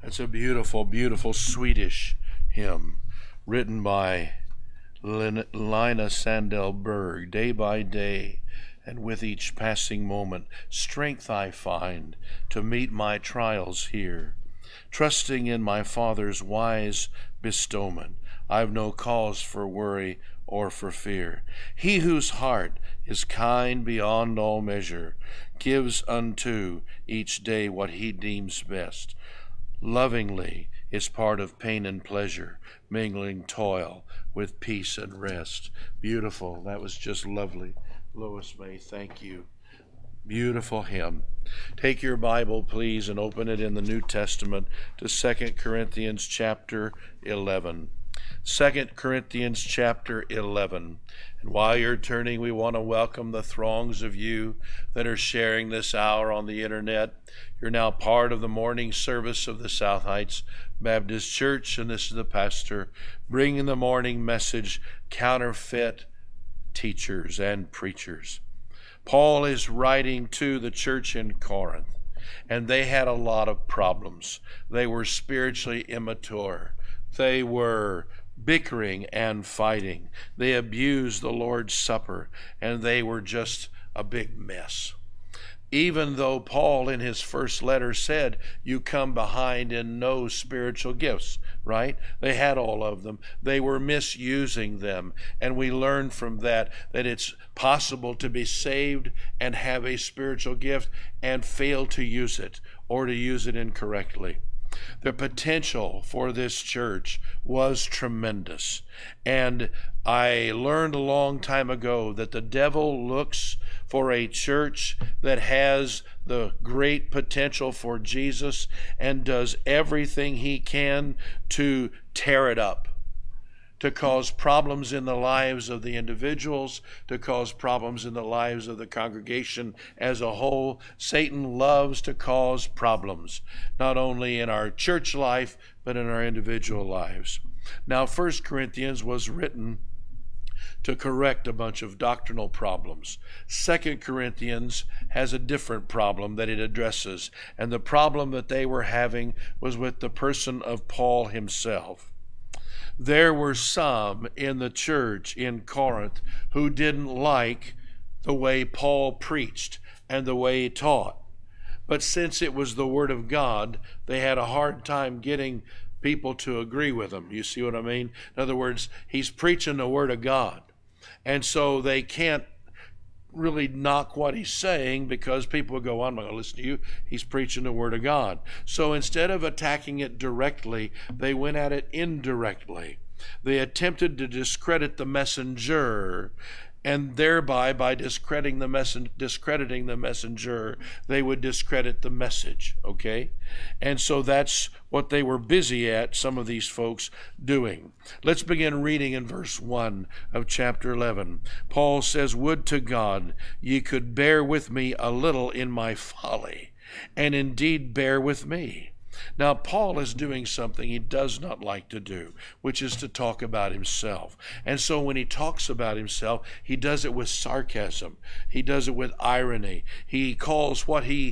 It's a beautiful, beautiful Swedish hymn written by Lina Sandell Berg. Day by day, and with each passing moment, strength I find to meet my trials here. Trusting in my Father's wise bestowment, I've no cause for worry or for fear. He whose heart is kind beyond all measure gives unto each day what he deems best. Lovingly is part of pain and pleasure, mingling toil with peace and rest. Beautiful. That was just lovely. Lois May, thank you. Beautiful hymn. Take your Bible, please, and open it in the New Testament to 2 Corinthians chapter 11. 2 Corinthians chapter 11. And while you're turning, we want to welcome the throngs of you that are sharing this hour on the internet. You're now part of the morning service of the South Heights Baptist Church, and this is the pastor bringing the morning message, Counterfeit Teachers and Preachers. Paul is writing to the church in Corinth, and they had a lot of problems. They were spiritually immature. They were bickering and fighting. They abused the Lord's Supper, and they were just a big mess. Even though Paul in his first letter said, you come behind in no spiritual gifts, right? They had all of them. They were misusing them. And we learn from that it's possible to be saved and have a spiritual gift and fail to use it or to use it incorrectly. The potential for this church was tremendous. And I learned a long time ago that the devil looks for a church that has the great potential for Jesus and does everything he can to tear it up, to cause problems in the lives of the individuals, to cause problems in the lives of the congregation as a whole. Satan loves to cause problems, not only in our church life, but in our individual lives. Now, 1 Corinthians was written to correct a bunch of doctrinal problems. 2 Corinthians has a different problem that it addresses, and the problem that they were having was with the person of Paul himself. There were some in the church in Corinth who didn't like the way Paul preached and the way he taught. But since it was the Word of God, they had a hard time getting people to agree with him. You see what I mean? In other words, he's preaching the Word of God. And so they can't really knock what he's saying because people will go, I'm not going to listen to you. He's preaching the Word of God. So instead of attacking it directly, they went at it indirectly. They attempted to discredit the messenger, and thereby, by discrediting the messenger, they would discredit the message, okay? And so that's what they were busy at, some of these folks doing. Let's begin reading in verse 1 of chapter 11. Paul says, Would to God ye could bear with me a little in my folly, and indeed bear with me. Now, Paul is doing something he does not like to do, which is to talk about himself. And so when he talks about himself, he does it with sarcasm. He does it with irony. He calls what he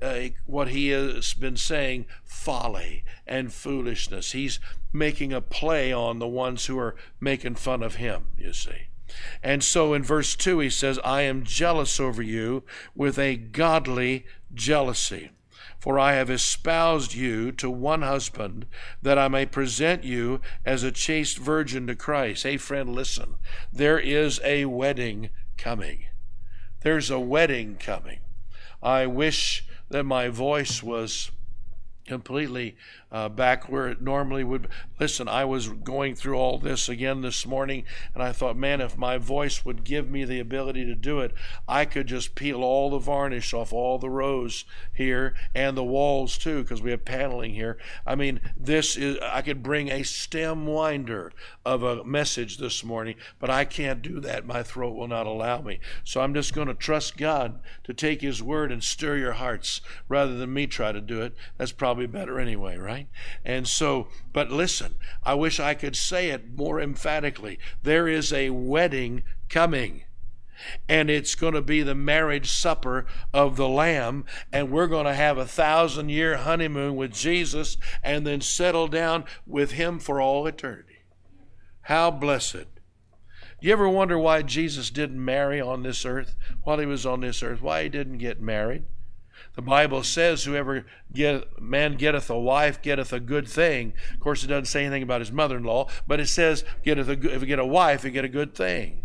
has been saying folly and foolishness. He's making a play on the ones who are making fun of him, you see. And so in verse 2 he says, I am jealous over you with a godly jealousy. For I have espoused you to one husband, that I may present you as a chaste virgin to Christ. Hey, friend, listen. There is a wedding coming. There's a wedding coming. I wish that my voice was completely back where it normally would. Listen, I was going through all this again this morning, and I thought, man, if my voice would give me the ability to do it, I could just peel all the varnish off all the rows here and the walls too, because we have paneling here. I mean, I could bring a stem winder of a message this morning, but I can't do that. My throat will not allow me. So I'm just going to trust God to take his word and stir your hearts rather than me try to do it. That's probably better anyway, right? And so, but listen, I wish I could say it more emphatically. There is a wedding coming. And it's going to be the marriage supper of the Lamb, and we're going to have 1,000-year honeymoon with Jesus and then settle down with him for all eternity. How blessed. You ever wonder why Jesus didn't marry on this earth while he was on this earth? Why he didn't get married? The Bible says, whoever man getteth a wife getteth a good thing. Of course, it doesn't say anything about his mother-in-law, but it says, if you get a wife, you get a good thing.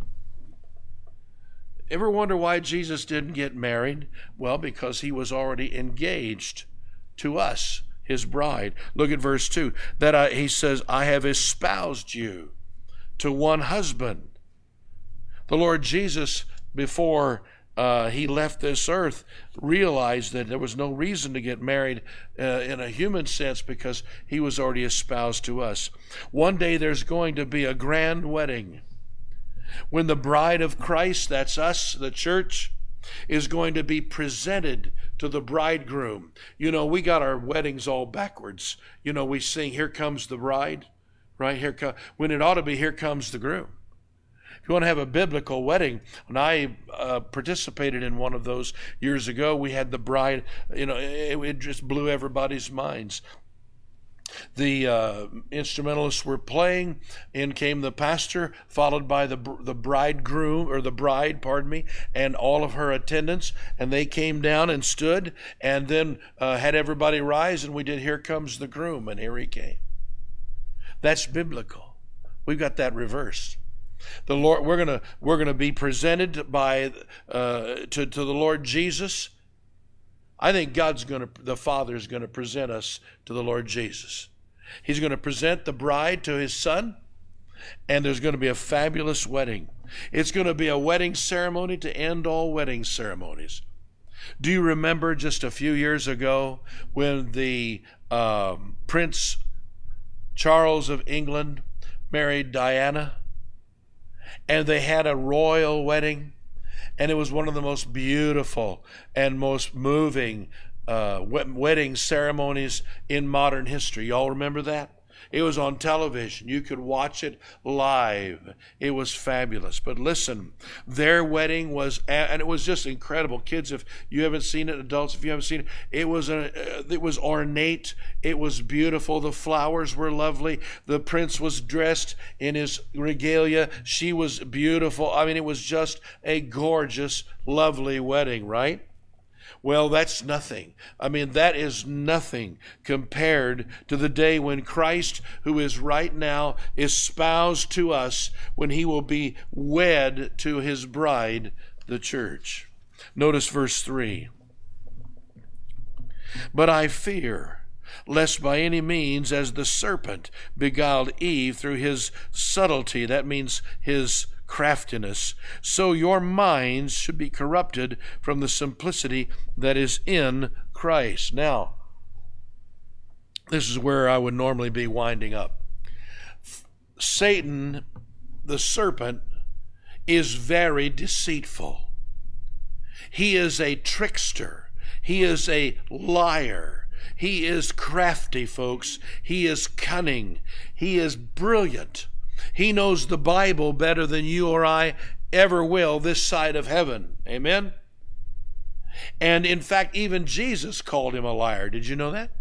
Ever wonder why Jesus didn't get married? Well, because he was already engaged to us, his bride. Look at verse 2. He says, I have espoused you to one husband. The Lord Jesus, before he left this earth, realized that there was no reason to get married in a human sense because he was already espoused to us. One day there's going to be a grand wedding when the bride of Christ, that's us, the church, is going to be presented to the bridegroom. You know, we got our weddings all backwards. You know, we sing, here comes the bride, right? When it ought to be, here comes the groom. If you want to have a biblical wedding, when I participated in one of those years ago, we had the bride, you know, it just blew everybody's minds. The instrumentalists were playing, in came the pastor, followed by the bridegroom, or the bride, pardon me, and all of her attendants, and they came down and stood, and then had everybody rise, and we did Here Comes the Groom, and here he came. That's biblical. We've got that reversed. The Lord, we're gonna be presented by to the Lord Jesus. I think the Father's going to present us to the Lord Jesus. He's going to present the bride to his son, and there's going to be a fabulous wedding. It's going to be a wedding ceremony to end all wedding ceremonies. Do you remember just a few years ago when the Prince Charles of England married Diana, and they had a royal wedding? And it was one of the most beautiful and most moving wedding ceremonies in modern history. Y'all remember that? It was on television. You could watch it live. It was fabulous. But listen, their wedding was, and it was just incredible. Kids, if you haven't seen it, adults, if you haven't seen it, it was ornate. It was beautiful. The flowers were lovely. The prince was dressed in his regalia. She was beautiful. I mean, it was just a gorgeous, lovely wedding, right? Well, that's nothing. I mean, that is nothing compared to the day when Christ, who is right now espoused to us, when he will be wed to his bride, the church. Notice verse 3. But I fear, lest by any means, as the serpent beguiled Eve through his subtlety, that means his craftiness, so your minds should be corrupted from the simplicity that is in Christ. Now, this is where I would normally be winding up. Satan, the serpent, is very deceitful. He is a trickster. He is a liar. He is crafty, folks. He is cunning. He is brilliant. He knows the Bible better than you or I ever will this side of heaven. Amen? And in fact, even Jesus called him a liar. Did you know that?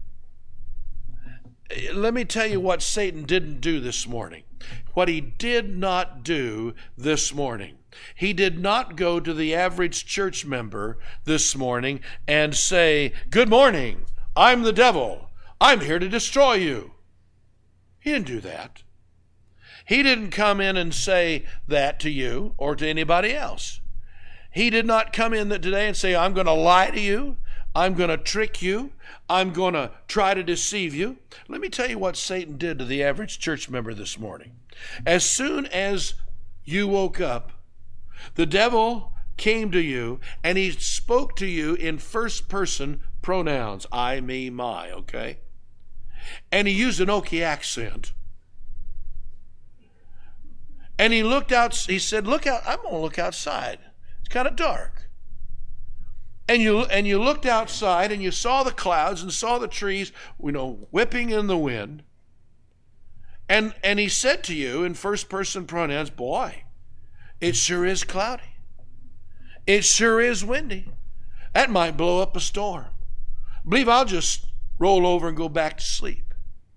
Let me tell you what Satan didn't do this morning. What he did not do this morning. He did not go to the average church member this morning and say, "Good morning, I'm the devil. I'm here to destroy you." He didn't do that. He didn't come in and say that to you or to anybody else. He did not come in today and say, "I'm going to lie to you. I'm going to trick you. I'm going to try to deceive you." Let me tell you what Satan did to the average church member this morning. As soon as you woke up, the devil came to you and he spoke to you in first person pronouns. I, me, my, okay? And he used an Okie accent. And he looked out, he said, "Look out, I'm going to look outside. It's kind of dark." And you looked outside and you saw the clouds and saw the trees, whipping in the wind. And he said to you in first person pronouns, "Boy, it sure is cloudy." It sure is windy. That might blow up a storm. Believe I'll just roll over and go back to sleep.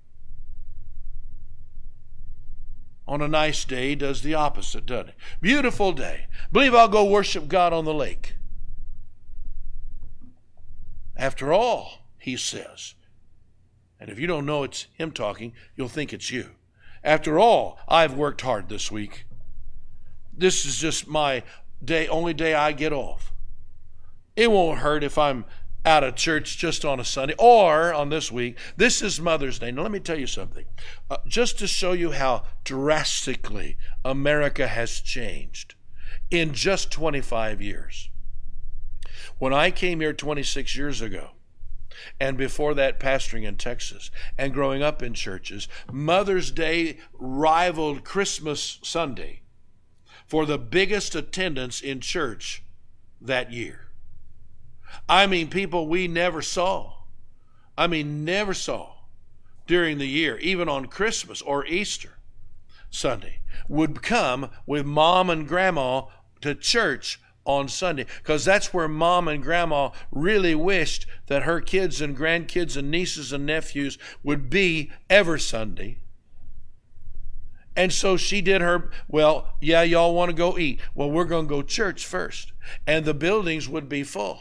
On a nice day, he does the opposite, doesn't he? Beautiful day. Believe I'll go worship God on the lake. After all, he says, and if you don't know it's him talking, you'll think it's you. After all, I've worked hard this week. This is just my day, only day I get off. It won't hurt if I'm out of church just on a Sunday or on this week. This is Mother's Day. Now let me tell you something. Just to show you how drastically America has changed in just 25 years. When I came here 26 years ago, and before that pastoring in Texas and growing up in churches, Mother's Day rivaled Christmas Sunday for the biggest attendance in church that year. I mean, people we never saw. Never saw during the year, even on Christmas or Easter Sunday, would come with mom and grandma to church on Sunday, because that's where mom and grandma really wished that her kids and grandkids and nieces and nephews would be every Sunday. And so she did her, well, yeah, y'all want to go eat. Well, we're going to go church first. And the buildings would be full.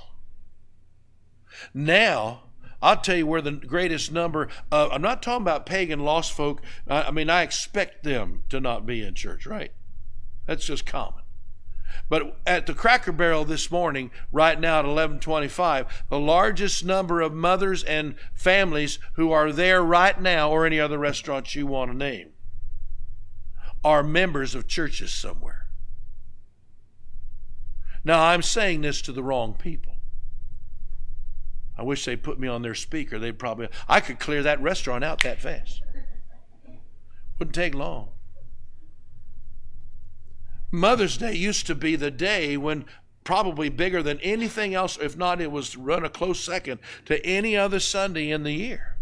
Now, I'll tell you where the greatest number of, I'm not talking about pagan lost folk. I expect them to not be in church, right? That's just common. But at the Cracker Barrel this morning, right now at 11:25, the largest number of mothers and families who are there right now, or any other restaurants you want to name, are members of churches somewhere. Now, I'm saying this to the wrong people. I wish they'd put me on their speaker. I could clear that restaurant out that fast. Wouldn't take long. Mother's Day used to be the day when, probably bigger than anything else, if not it was run a close second to any other Sunday in the year.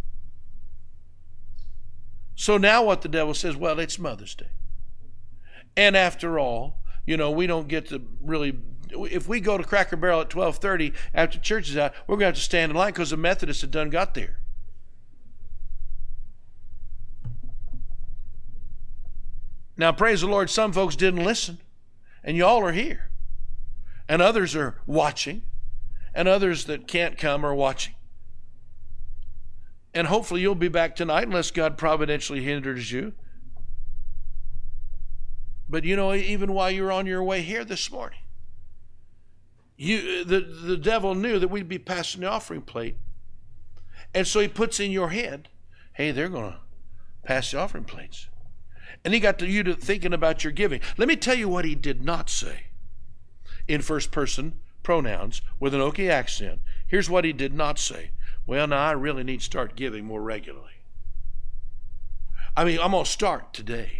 So now what the devil says, well, it's Mother's Day. And after all, we don't get to really, if we go to Cracker Barrel at 12:30 after church is out, we're going to have to stand in line because the Methodists had done got there. Now, praise the Lord, some folks didn't listen, and y'all are here. And others are watching, and others that can't come are watching. And hopefully you'll be back tonight unless God providentially hinders you. But even while you're on your way here this morning, the devil knew that we'd be passing the offering plate. And so he puts in your head, hey, they're going to pass the offering plates. And he got you to thinking about your giving. Let me tell you what he did not say in first person pronouns with an Okie accent. Here's what he did not say. Well, now I really need to start giving more regularly. I'm going to start today.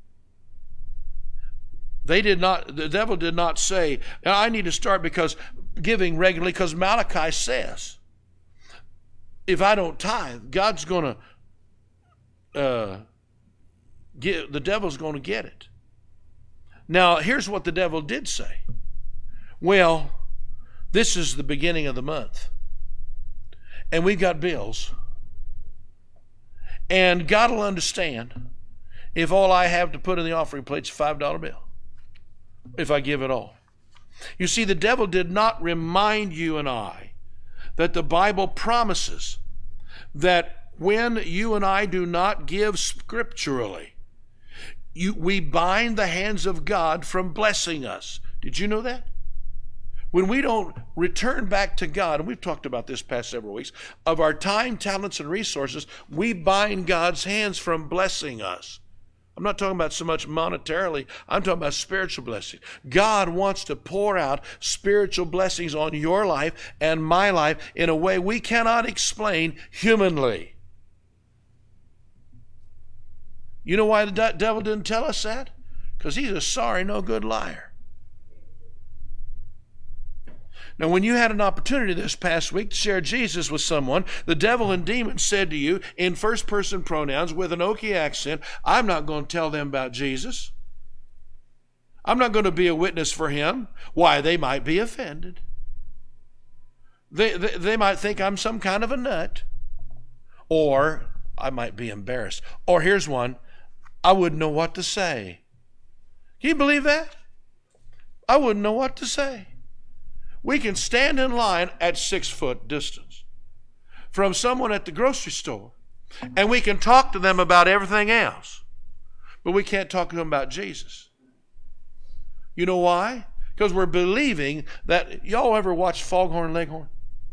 The devil did not say, I need to start giving regularly, because Malachi says, if I don't tithe, God's going to the devil's going to get it. Now, here's what the devil did say. Well, this is the beginning of the month, and we've got bills, and God will understand if all I have to put in the offering plate's a $5 bill, if I give it all. You see, the devil did not remind you and I that the Bible promises that when you and I do not give scripturally, we bind the hands of God from blessing us. Did you know that? When we don't return back to God, and we've talked about this past several weeks, of our time, talents, and resources, we bind God's hands from blessing us. I'm not talking about so much monetarily. I'm talking about spiritual blessing. God wants to pour out spiritual blessings on your life and my life in a way we cannot explain humanly. You know why the devil didn't tell us that? Because he's a sorry, no good liar. Now, when you had an opportunity this past week to share Jesus with someone, the devil and demons said to you in first-person pronouns with an Okie accent, I'm not going to tell them about Jesus. I'm not going to be a witness for him. Why? They might be offended. They might think I'm some kind of a nut. Or I might be embarrassed. Or here's one, I wouldn't know what to say. Can you believe that? I wouldn't know what to say. We can stand in line at 6 foot distance from someone at the grocery store, and we can talk to them about everything else, but we can't talk to them about Jesus. You know why? Because we're believing that, y'all ever watch Foghorn Leghorn?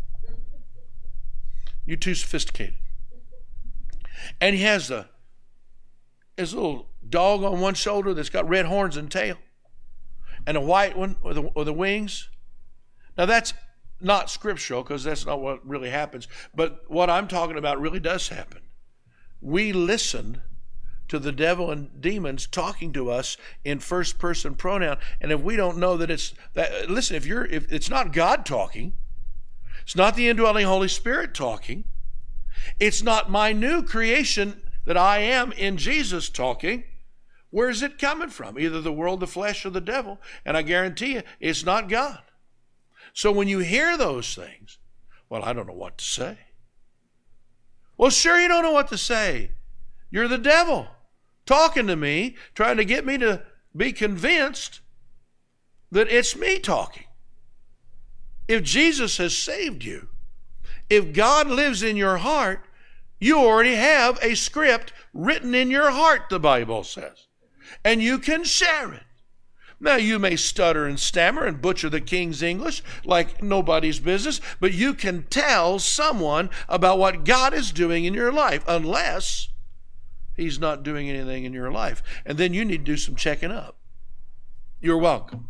You're too sophisticated. And he has his little dog on one shoulder that's got red horns and tail, and a white one with the wings. Now that's not scriptural, because that's not what really happens. But what I'm talking about really does happen. We listen to the devil and demons talking to us in first person pronoun, and if we don't know that it's that, listen, if it's not God talking, it's not the indwelling Holy Spirit talking, it's not my new creation that I am in Jesus talking, where is it coming from? Either the world, the flesh, or the devil. And I guarantee you, it's not God. So when you hear those things, well, I don't know what to say. Well, sure, you don't know what to say. You're the devil talking to me, trying to get me to be convinced that it's me talking. If Jesus has saved you, if God lives in your heart, you already have a script written in your heart, the Bible says, and you can share it. Now, you may stutter and stammer and butcher the King's English like nobody's business, but you can tell someone about what God is doing in your life, unless he's not doing anything in your life. And then you need to do some checking up. You're welcome.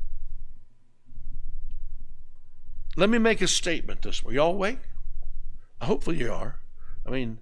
Let me make a statement this way. Y'all awake? Hopefully you are. I mean,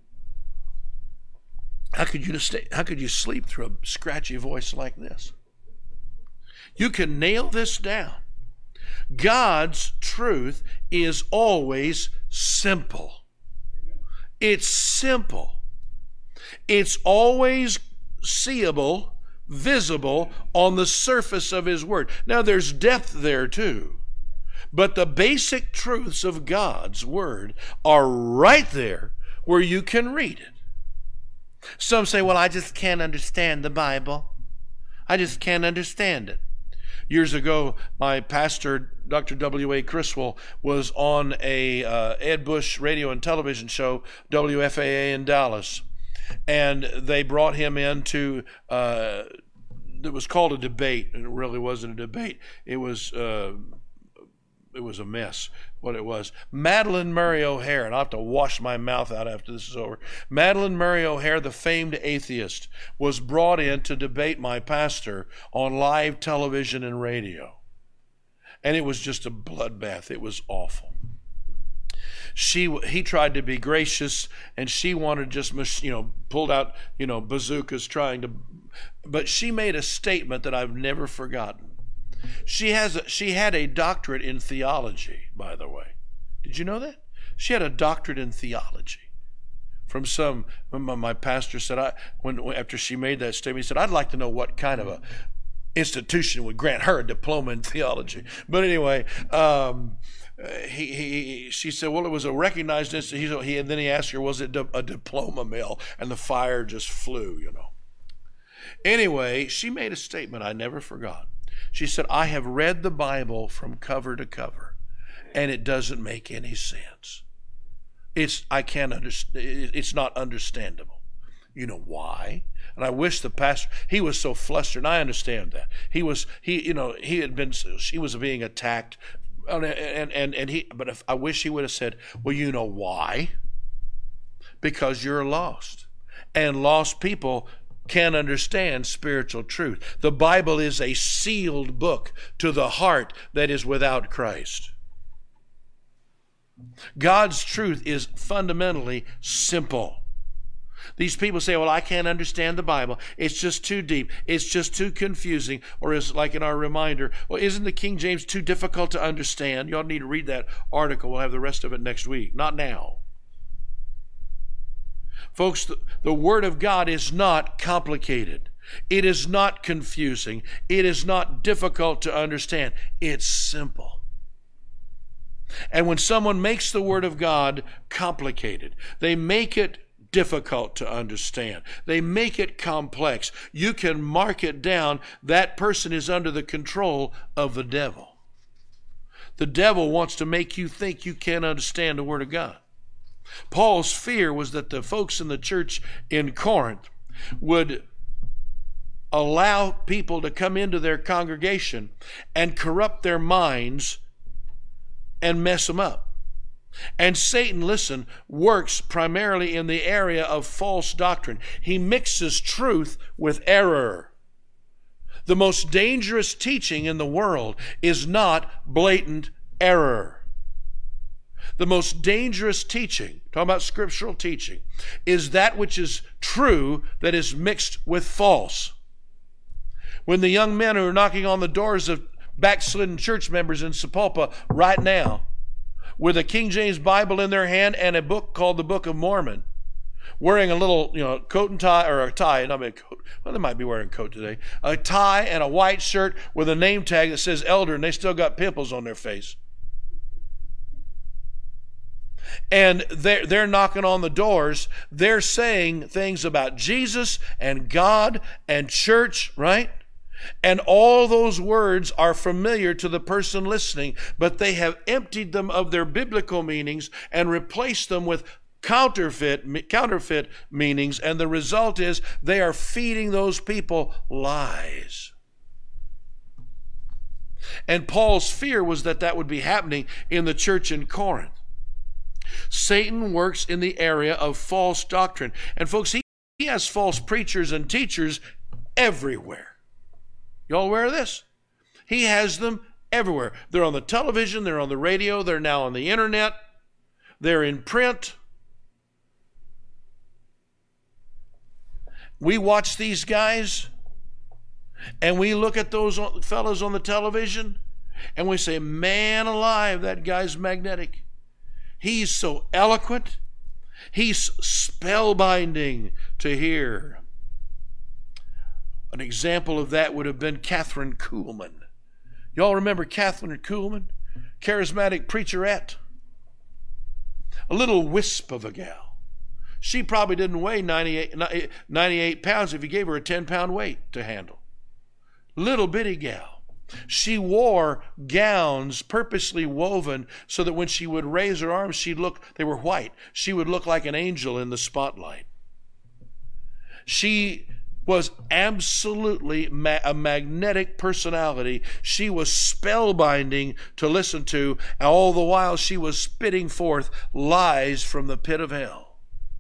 how could you sleep through a scratchy voice like this? You can nail this down. God's truth is always simple. It's simple. It's always seeable, visible on the surface of his word. Now, there's depth there too. But the basic truths of God's word are right there where you can read it. Some say, well, I just can't understand the Bible. I just can't understand it. Years ago, my pastor, Dr. W.A. Criswell, was on a Ed Bush radio and television show, WFAA in Dallas. And they brought him into, it was called a debate, and it really wasn't a debate. It was a mess, what it was. Madalyn Murray O'Hair, and I'll have to wash my mouth out after this is over. Madalyn Murray O'Hair, the famed atheist, was brought in to debate my pastor on live television and radio. And it was just a bloodbath. It was awful. He tried to be gracious, and she wanted just, pulled out, bazookas but she made a statement that I've never forgotten. She had a doctorate in theology, by the way. Did you know that? She had a doctorate in theology. My pastor said, after she made that statement, he said, I'd like to know what kind of a institution would grant her a diploma in theology. But anyway, she said, well, it was a recognized institution. And then he asked her, was it a diploma mill? And the fire just flew, Anyway, she made a statement I never forgot. She said, I have read the Bible from cover to cover, and it doesn't make any sense. I can't understand. It's not understandable. You know why? And I wish the pastor, he was so flustered, and I understand that. She was being attacked, but I wish he would have said, well, you know why? Because you're lost. And lost people can't understand spiritual truth. The Bible is a sealed book to the heart that is without Christ. God's truth is fundamentally simple. These people say, well, I can't understand the Bible. It's just too deep. It's just too confusing. Or is like in our reminder, well, isn't the King James too difficult to understand? You all need to read that article. We'll have the rest of it next week. Not now. Folks, the Word of God is not complicated. It is not confusing. It is not difficult to understand. It's simple. And when someone makes the Word of God complicated, they make it difficult to understand, they make it complex, you can mark it down. That person is under the control of the devil. The devil wants to make you think you can't understand the Word of God. Paul's fear was that the folks in the church in Corinth would allow people to come into their congregation and corrupt their minds and mess them up. And Satan, listen, works primarily in the area of false doctrine. He mixes truth with error. The most dangerous teaching in the world is not blatant error. The most dangerous teaching, talking about scriptural teaching, is that which is true that is mixed with false. When the young men who are knocking on the doors of backslidden church members in Sapulpa right now, with a King James Bible in their hand and a book called the Book of Mormon, wearing a little, coat and tie, or a tie, not a coat, well, they might be wearing a coat today, a tie and a white shirt with a name tag that says elder, and they still got pimples on their face. And they're knocking on the doors. They're saying things about Jesus and God and church, right? And all those words are familiar to the person listening, but they have emptied them of their biblical meanings and replaced them with counterfeit meanings, and the result is they are feeding those people lies. And Paul's fear was that that would be happening in the church in Corinth. Satan works in the area of false doctrine. And folks, he has false preachers and teachers everywhere. Y'all aware of this? He has them everywhere. They're on the television, they're on the radio, they're now on the internet, they're in print. We watch these guys and we look at those fellows on the television and we say, man alive, that guy's magnetic. He's so eloquent. He's spellbinding to hear. An example of that would have been Catherine Kuhlman. Y'all remember Catherine Kuhlman? Charismatic preacherette. A little wisp of a gal. She probably didn't weigh 98 pounds if you gave her a 10-pound weight to handle. Little bitty gal. She wore gowns purposely woven so that when she would raise her arms, they were white. She would look like an angel in the spotlight. She was absolutely a magnetic personality. She was spellbinding to listen to, and all the while she was spitting forth lies from the pit of hell.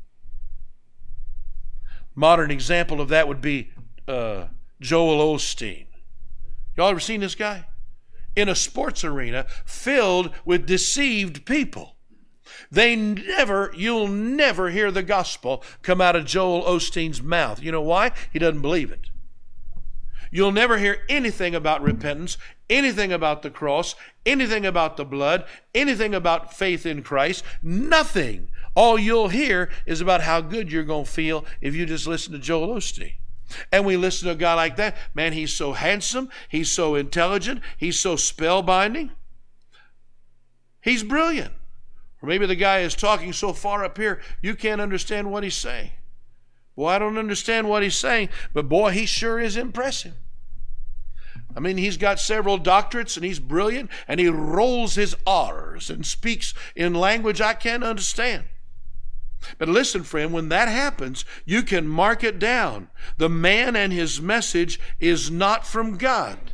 Modern example of that would be Joel Osteen. Y'all ever seen this guy? In a sports arena filled with deceived people. You'll never hear the gospel come out of Joel Osteen's mouth. You know why? He doesn't believe it. You'll never hear anything about repentance, anything about the cross, anything about the blood, anything about faith in Christ. Nothing. All you'll hear is about how good you're going to feel if you just listen to Joel Osteen. And we listen to a guy like that. Man, he's so handsome. He's so intelligent. He's so spellbinding. He's brilliant. Or maybe the guy is talking so far up here, you can't understand what he's saying. Boy, I don't understand what he's saying, but boy, he sure is impressive. I mean, he's got several doctorates and he's brilliant and he rolls his R's and speaks in language I can't understand. But listen, friend, when that happens, you can mark it down. The man and his message is not from God.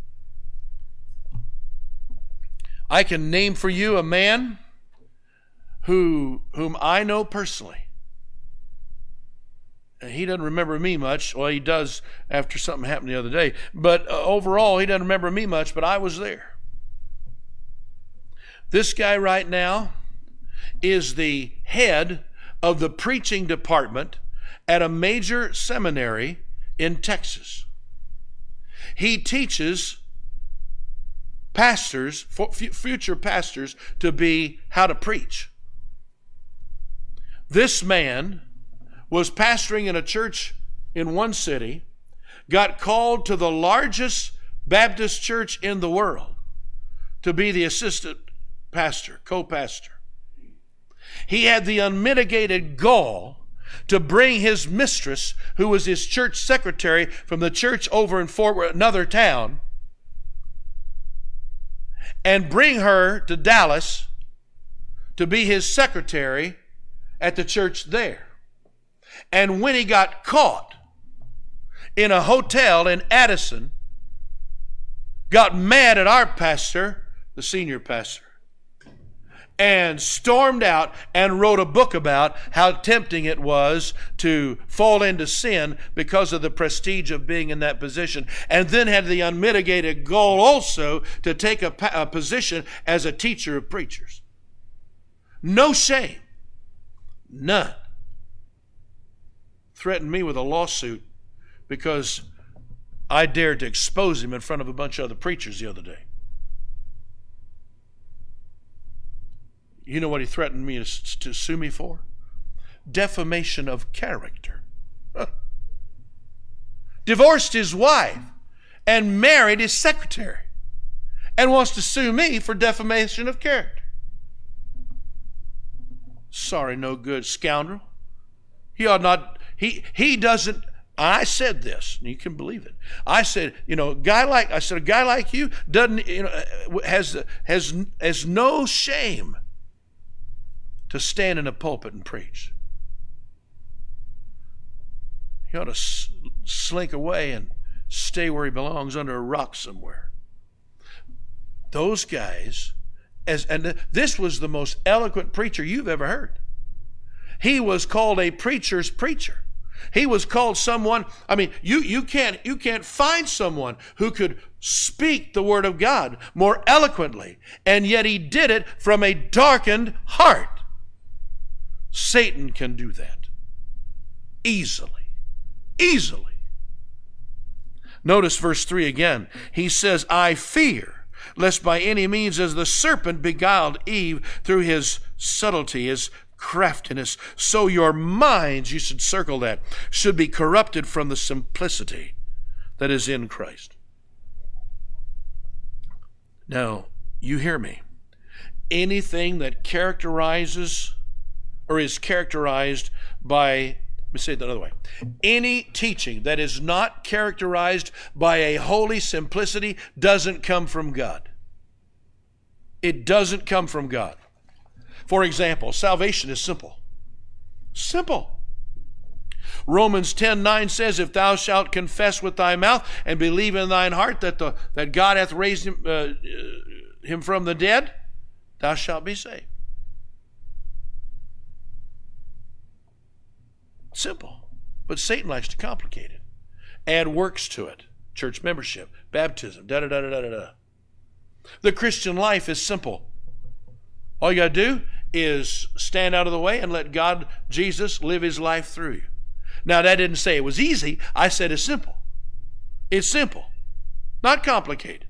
I can name for you a man whom I know personally. He doesn't remember me much. Well, he does after something happened the other day. But overall, he doesn't remember me much, but I was there. This guy right now is the head of the preaching department at a major seminary in Texas. He teaches pastors, future pastors, to be how to preach. This man was pastoring in a church in one city, got called to the largest Baptist church in the world to be the assistant pastor, co-pastor. He had the unmitigated gall to bring his mistress, who was his church secretary from the church over in Fort Worth, another town, and bring her to Dallas to be his secretary at the church there. And when he got caught in a hotel in Addison, got mad at our pastor, the senior pastor, and stormed out and wrote a book about how tempting it was to fall into sin because of the prestige of being in that position, and then had the unmitigated goal also to take a position as a teacher of preachers. No shame. None. Threatened me with a lawsuit because I dared to expose him in front of a bunch of other preachers the other day. You know what he threatened me to sue me for? Defamation of character. Divorced his wife and married his secretary and wants to sue me for defamation of character. Sorry, no good scoundrel. He ought not, he doesn't, I said this, and you can believe it. I said, a guy like you doesn't, has no shame to stand in a pulpit and preach. He ought to slink away and stay where he belongs, under a rock somewhere. Those guys, and this was the most eloquent preacher you've ever heard. He was called a preacher's preacher. He was called someone, you can't find someone who could speak the word of God more eloquently, and yet he did it from a darkened heart. Satan can do that easily. Notice verse 3 again. He says, I fear lest by any means as the serpent beguiled Eve through his subtlety, his craftiness, so your minds, you should circle that, should be corrupted from the simplicity that is in Christ. Now, you hear me. Anything that characterizes or is characterized by, let me say it another way. Any teaching that is not characterized by a holy simplicity doesn't come from God. It doesn't come from God. For example, salvation is simple. Simple. Romans 10:9 says, if thou shalt confess with thy mouth and believe in thine heart that God hath raised him from the dead, thou shalt be saved. Simple. But Satan likes to complicate it. Add works to it. Church membership, baptism, da-da-da-da-da-da. The Christian life is simple. All you got to do is stand out of the way and let God, Jesus, live his life through you. Now, that didn't say it was easy. I said it's simple. It's simple. Not complicated.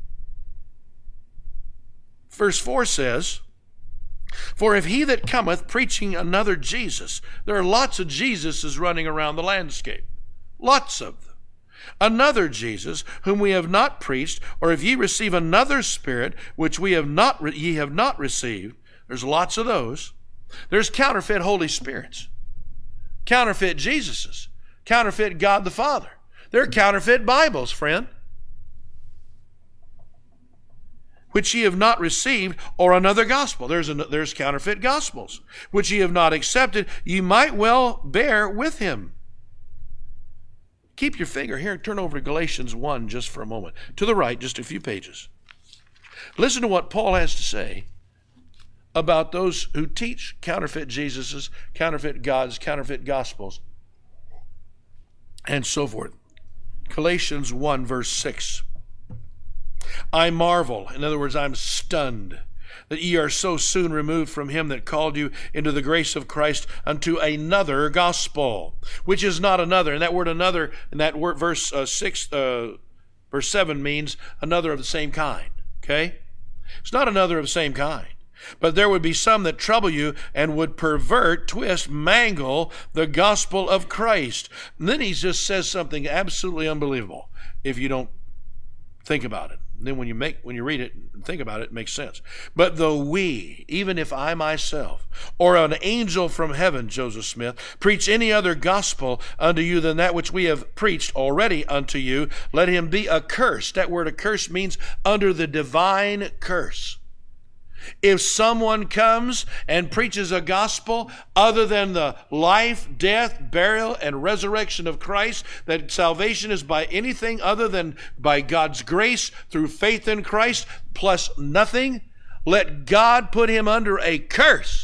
Verse 4 says, for if he that cometh preaching another Jesus, there are lots of Jesuses running around the landscape. Lots of them. Another Jesus, whom we have not preached, or if ye receive another spirit, which ye have not received, there's lots of those. There's counterfeit Holy Spirits, counterfeit Jesuses, counterfeit God the Father. They're counterfeit Bibles, friend. Which ye have not received, or another gospel. There's counterfeit gospels, which ye have not accepted. Ye might well bear with him. Keep your finger here and turn over to Galatians 1 just for a moment. To the right, just a few pages. Listen to what Paul has to say about those who teach counterfeit Jesuses, counterfeit gods, counterfeit gospels, and so forth. Galatians 1, verse 6. I marvel, in other words, I'm stunned, that ye are so soon removed from him that called you into the grace of Christ unto another gospel, which is not another. And that word another, in that word, verse 7 means another of the same kind. Okay? It's not another of the same kind. But there would be some that trouble you and would pervert, twist, mangle the gospel of Christ. And then he just says something absolutely unbelievable if you don't think about it. And then when you read it and think about it, it makes sense. But though we, even if I myself, or an angel from heaven, Joseph Smith, preach any other gospel unto you than that which we have preached already unto you, let him be accursed. That word accursed means under the divine curse. If someone comes and preaches a gospel other than the life, death, burial, and resurrection of Christ, that salvation is by anything other than by God's grace through faith in Christ plus nothing, let God put him under a curse.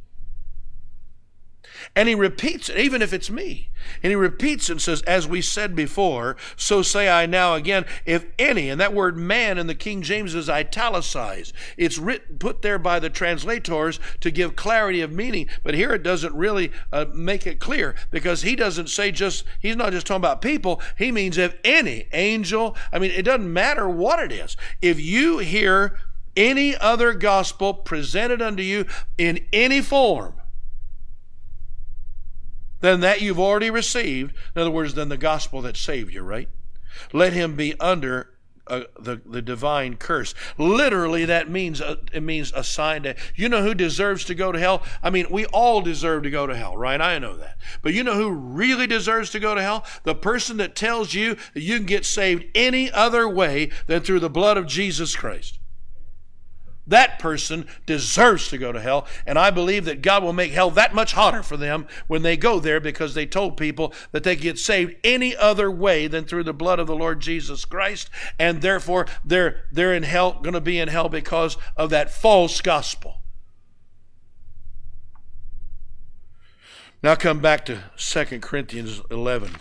And he repeats it, even if it's me. And he repeats it and says, as we said before, so say I now again, if any, and that word man in the King James is italicized. It's put there by the translators to give clarity of meaning, but here it doesn't really make it clear, because he doesn't say he's not just talking about people, he means if any angel, it doesn't matter what it is. If you hear any other gospel presented unto you in any form, than that you've already received, in other words, than the gospel that saved you, right? Let him be under the divine curse. Literally, that means it means assigned. You know who deserves to go to hell? We all deserve to go to hell, right? I know that. But you know who really deserves to go to hell? The person that tells you that you can get saved any other way than through the blood of Jesus Christ. That person deserves to go to hell, and I believe that God will make hell that much hotter for them when they go there, because they told people that they get saved any other way than through the blood of the Lord Jesus Christ, and therefore they're in hell, going to be in hell because of that false gospel. Now come back to 2 Corinthians 11.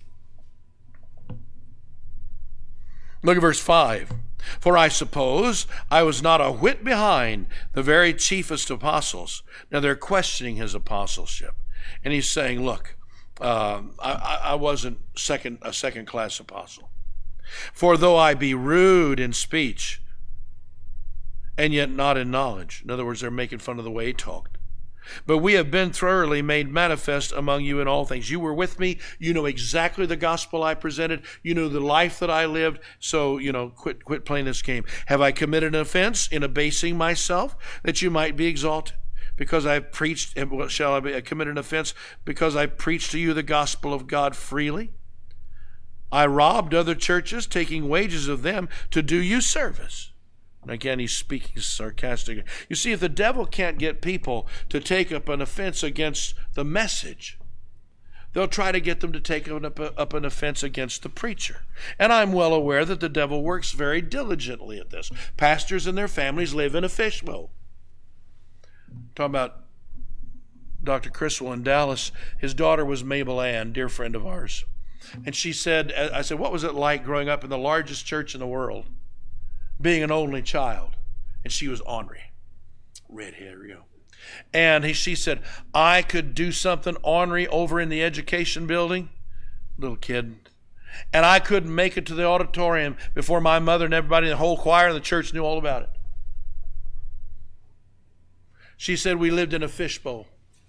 Look at verse 5. For I suppose I was not a whit behind the very chiefest apostles. Now they're questioning his apostleship. And he's saying, look, I wasn't a second-class apostle. For though I be rude in speech, and yet not in knowledge. In other words, they're making fun of the way he talked. But we have been thoroughly made manifest among you in all things. You were with me. You know exactly the gospel I presented. You know the life that I lived. So, quit playing this game. Have I committed an offense in abasing myself that you might be exalted? Because I preached, shall I commit an offense? Because I preached to you the gospel of God freely. I robbed other churches, taking wages of them to do you service. And again, he's speaking sarcastically. You see, if the devil can't get people to take up an offense against the message, they'll try to get them to take up an offense against the preacher. And I'm well aware that the devil works very diligently at this. Pastors and their families live in a fishbowl. Talking about Dr. Criswell in Dallas, his daughter was Mabel Ann, dear friend of ours. And she said, I said, what was it like growing up in the largest church in the world? Being an only child. And she was ornery. Redhead, And she said, I could do something ornery over in the education building, little kid, and I couldn't make it to the auditorium before my mother and everybody in the whole choir in the church knew all about it. She said we lived in a fishbowl.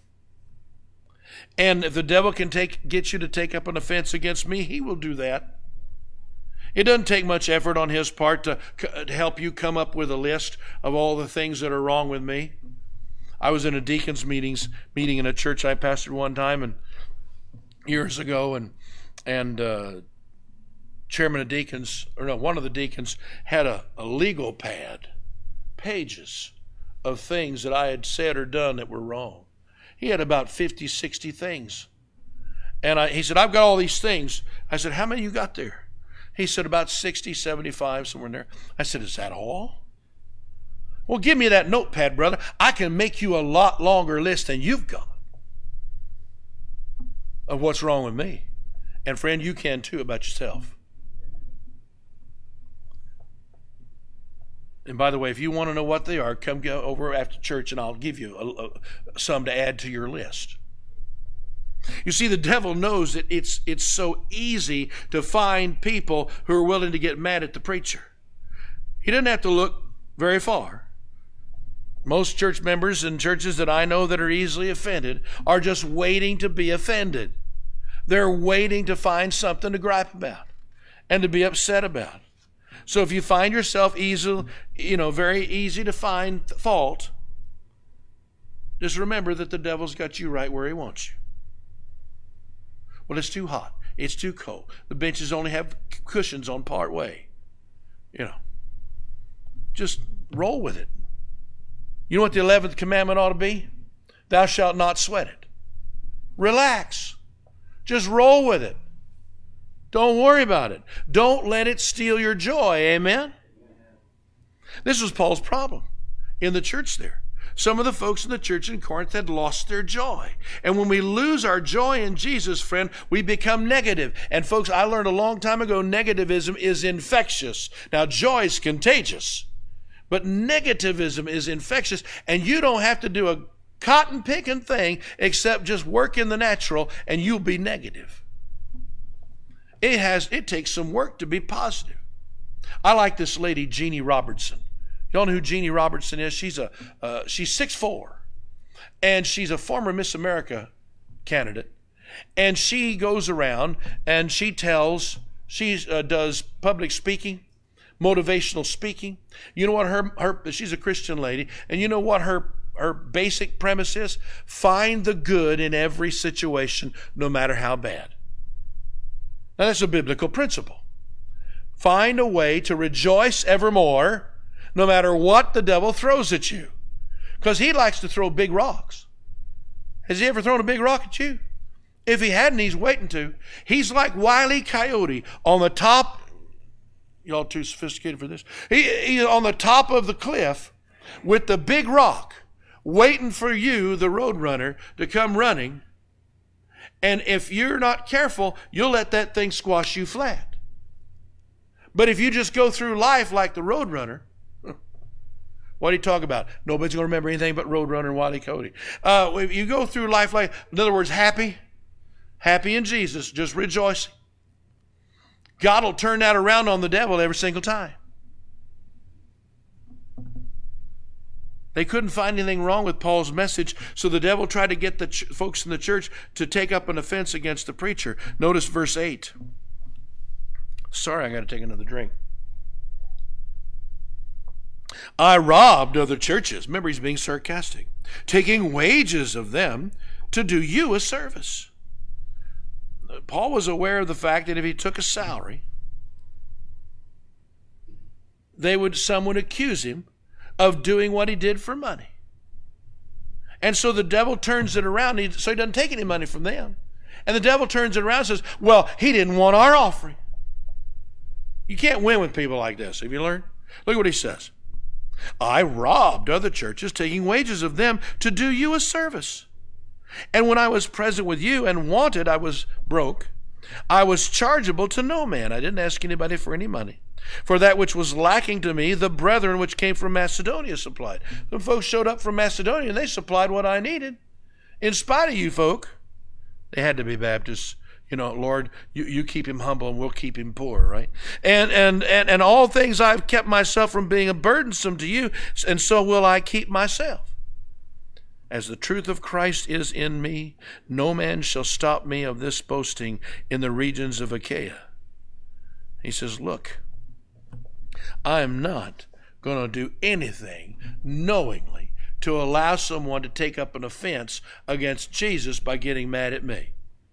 And if the devil can get you to take up an offense against me, he will do that. It doesn't take much effort on his part to help you come up with a list of all the things that are wrong with me. I was in a deacons meeting in a church I pastored one time and years ago, and chairman of deacons, one of the deacons had a legal pad, pages of things that I had said or done that were wrong. He had about 50, 60 things. And he said, I've got all these things. I said, how many you got there? He said, about 60, 75, somewhere in there. I said, is that all? Well, give me that notepad, brother. I can make you a lot longer list than you've got of what's wrong with me. And friend, you can too about yourself. And by the way, if you want to know what they are, come go over after church and I'll give you some to add to your list. You see, the devil knows that it's so easy to find people who are willing to get mad at the preacher. He doesn't have to look very far. Most church members in churches that I know that are easily offended are just waiting to be offended. They're waiting to find something to gripe about and to be upset about. So if you find yourself very easy to find fault, just remember that the devil's got you right where he wants you. Well, it's too hot. It's too cold. The benches only have cushions on part way. Just roll with it. You know what the 11th commandment ought to be? Thou shalt not sweat it. Relax. Just roll with it. Don't worry about it. Don't let it steal your joy. Amen? This was Paul's problem in the church there. Some of the folks in the church in Corinth had lost their joy. And when we lose our joy in Jesus, friend, we become negative. And folks, I learned a long time ago, negativism is infectious. Now, joy is contagious, but negativism is infectious. And you don't have to do a cotton picking thing except just work in the natural and you'll be negative. It takes some work to be positive. I like this lady, Jeannie Robertson. Y'all know who Jeannie Robertson is? She's 6'4", and she's a former Miss America candidate. And she goes around and she does public speaking, motivational speaking. You know what she's a Christian lady, and you know what her basic premise is? Find the good in every situation, no matter how bad. Now that's a biblical principle. Find a way to rejoice evermore, no matter what the devil throws at you. Because he likes to throw big rocks. Has he ever thrown a big rock at you? If he hadn't, he's waiting to. He's like Wile E. Coyote on the top. Y'all too sophisticated for this. He's on the top of the cliff with the big rock, waiting for you, the road runner, to come running. And if you're not careful, you'll let that thing squash you flat. But if you just go through life like the road runner, what do you talk about? Nobody's going to remember anything but Roadrunner and Wile E. Coyote. If you go through life like, in other words, happy in Jesus, just rejoicing, God will turn that around on the devil every single time. They couldn't find anything wrong with Paul's message, so the devil tried to get the folks in the church to take up an offense against the preacher. Notice verse 8. Sorry, I got to take another drink. I robbed other churches. Remember, he's being sarcastic. Taking wages of them to do you a service. Paul was aware of the fact that if he took a salary, some would accuse him of doing what he did for money. And so the devil turns it around, so he doesn't take any money from them. And the devil turns it around and says, well, he didn't want our offering. You can't win with people like this. Have you learned? Look at what he says. I robbed other churches, taking wages of them to do you a service. And when I was present with you and wanted, I was broke. I was chargeable to no man. I didn't ask anybody for any money. For that which was lacking to me, the brethren which came from Macedonia supplied. Some folks showed up from Macedonia and they supplied what I needed. In spite of you folk, they had to be Baptists. Lord, you keep him humble and we'll keep him poor, right? And all things I've kept myself from being burdensome to you, and so will I keep myself. As the truth of Christ is in me, no man shall stop me of this boasting in the regions of Achaia. He says, look, I am not going to do anything knowingly to allow someone to take up an offense against Jesus by getting mad at me.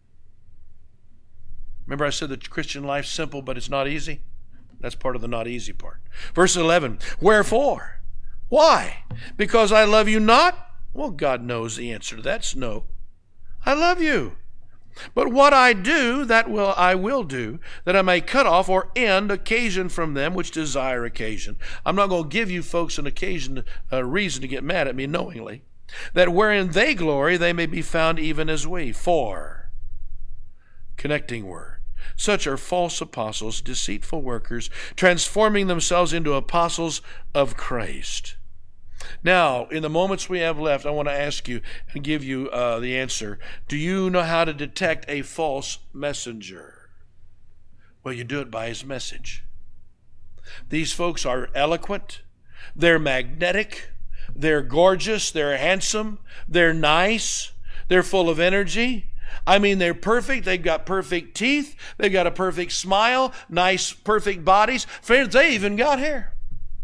Remember I said the Christian life's simple, but it's not easy? That's part of the not easy part. Verse 11, wherefore? Why? Because I love you not? Well, God knows the answer to that's no. I love you. But what I do, I will do, that I may cut off or end occasion from them which desire occasion. I'm not going to give you folks a reason to get mad at me knowingly. That wherein they glory, they may be found even as we. For, connecting word, such are false apostles, deceitful workers, transforming themselves into apostles of Christ. Now, in the moments we have left, I want to ask you and give you the answer. Do you know how to detect a false messenger? Well, you do it by his message. These folks are eloquent. They're magnetic. They're gorgeous, they're handsome, they're nice, they're full of energy. I mean, they're perfect. They've got perfect teeth. They've got a perfect smile, nice, perfect bodies. Friends, they even got hair.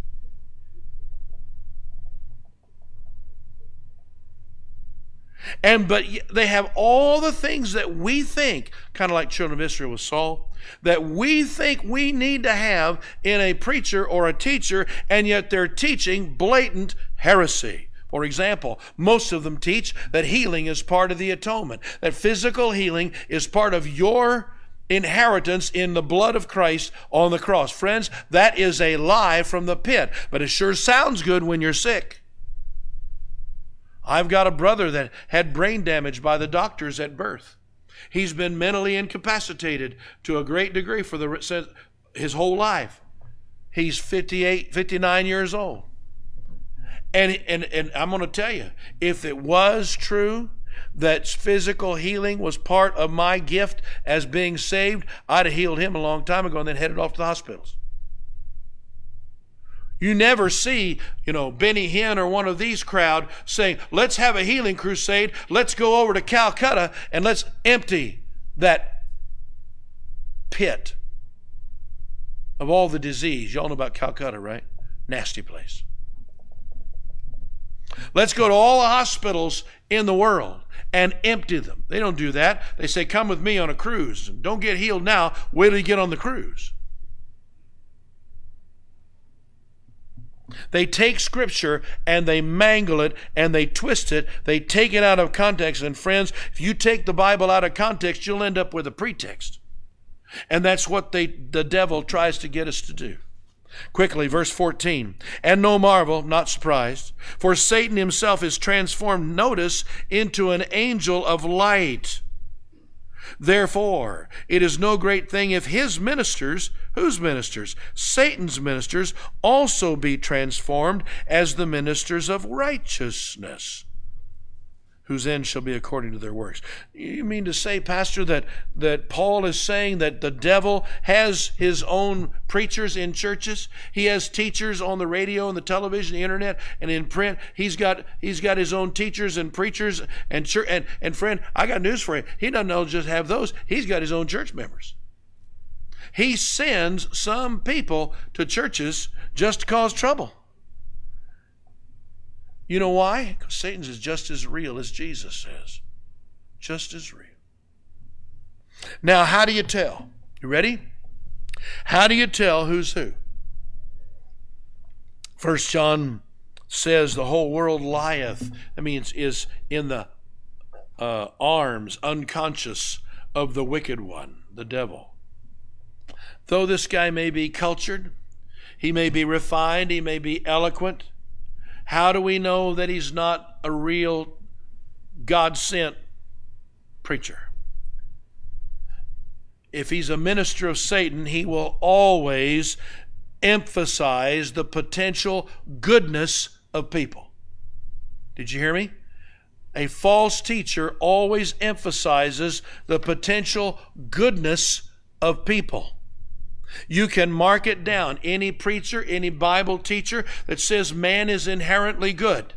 But they have all the things that we think, kind of like children of Israel with Saul, that we think we need to have in a preacher or a teacher, and yet they're teaching blatant heresy. For example, most of them teach that healing is part of the atonement, that physical healing is part of your inheritance in the blood of Christ on the cross. Friends, that is a lie from the pit, but it sure sounds good when you're sick. I've got a brother that had brain damage by the doctors at birth. He's been mentally incapacitated to a great degree for his whole life. He's 59 years old. And I'm going to tell you, if it was true that physical healing was part of my gift as being saved, I'd have healed him a long time ago and then headed off to the hospitals. You never see, Benny Hinn or one of these crowd saying, let's have a healing crusade, let's go over to Calcutta and let's empty that pit of all the disease. Y'all know about Calcutta, right? Nasty place. Let's go to all the hospitals in the world and empty them. They don't do that. They say, come with me on a cruise. Don't get healed now. Wait till you get on the cruise. They take Scripture and they mangle it and they twist it. They take it out of context. And friends, if you take the Bible out of context, you'll end up with a pretext. And that's what the devil tries to get us to do. Quickly, verse 14. And no marvel, not surprised, for Satan himself is transformed, notice, into an angel of light. Therefore, it is no great thing if his ministers, whose ministers? Satan's ministers, also be transformed as the ministers of righteousness, whose end shall be according to their works. You mean to say, Pastor, that Paul is saying that the devil has his own preachers in churches? He has teachers on the radio and the television, the internet, and in print. He's got his own teachers and preachers and church. And friend, I got news for you. He doesn't just have those. He's got his own church members. He sends some people to churches just to cause trouble. You know why? Because Satan's is just as real as Jesus says. Just as real. Now, how do you tell? You ready? How do you tell who's who? 1 John says the whole world lieth. That means is in the arms, unconscious of the wicked one, the devil. Though this guy may be cultured, he may be refined, he may be eloquent, how do we know that he's not a real God-sent preacher? If he's a minister of Satan, he will always emphasize the potential goodness of people. Did you hear me? A false teacher always emphasizes the potential goodness of people. You can mark it down. Any preacher, any Bible teacher that says man is inherently good.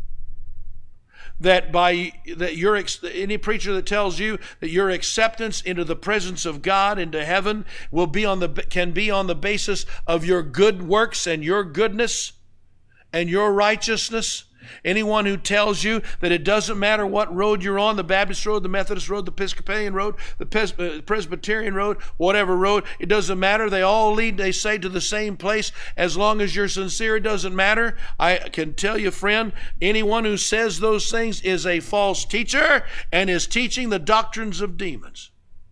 Any preacher that tells you that your acceptance into the presence of God, into heaven, can be on the basis of your good works and your goodness and your righteousness. Anyone who tells you that it doesn't matter what road you're on, the Baptist road, the Methodist road, the Episcopalian road, the Presbyterian road, whatever road, it doesn't matter. They all lead, they say, to the same place. As long as you're sincere, it doesn't matter. I can tell you, friend, anyone who says those things is a false teacher and is teaching the doctrines of demons.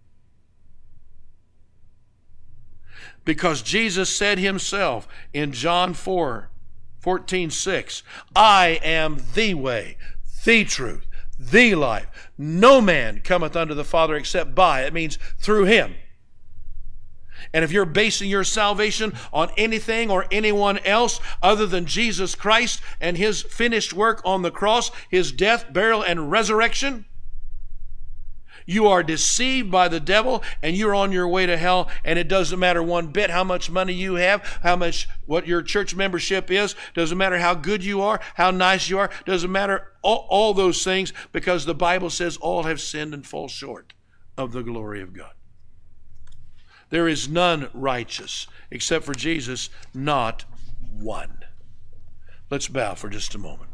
Because Jesus said himself in John 14:6, I am the way, the truth, the life. No man cometh unto the Father except by. It means through him. And if you're basing your salvation on anything or anyone else other than Jesus Christ and his finished work on the cross, his death, burial, and resurrection, You are deceived by the devil and you're on your way to hell, and it doesn't matter one bit how much money you have, what your church membership is, doesn't matter how good you are, how nice you are, doesn't matter all those things, because the Bible says all have sinned and fall short of the glory of God. There is none righteous except for Jesus, not one. Let's bow for just a moment.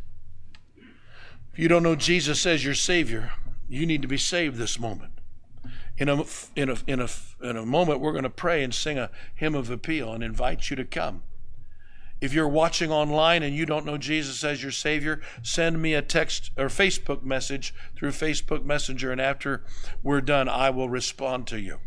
If you don't know Jesus as your Savior, you need to be saved this moment. In a moment, we're going to pray and sing a hymn of appeal and invite you to come. If you're watching online and you don't know Jesus as your Savior, send me a text or Facebook message through Facebook Messenger, and after we're done, I will respond to you.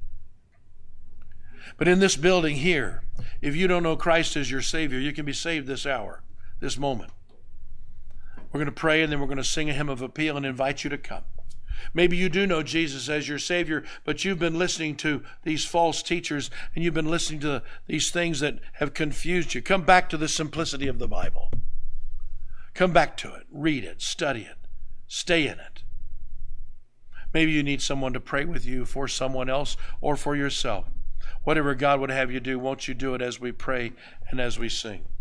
But in this building here, if you don't know Christ as your Savior, you can be saved this hour, this moment. We're going to pray, and then we're going to sing a hymn of appeal and invite you to come. Maybe you do know Jesus as your Savior, but you've been listening to these false teachers, and you've been listening to these things that have confused you. Come back to the simplicity of the Bible. Come back to it. Read it. Study it. Stay in it. Maybe you need someone to pray with you, for someone else or for yourself. Whatever God would have you do, won't you do it as we pray and as we sing?